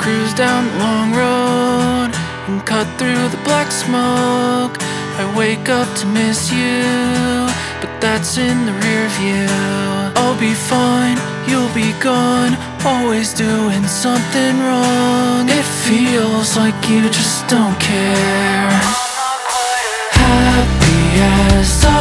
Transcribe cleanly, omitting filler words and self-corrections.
cruise down the long road and cut through the black smoke. I wake up to miss you, but that's in the rear view. I'll be fine, you'll be gone, always doing something wrong. It feels like you just don't care. Happy as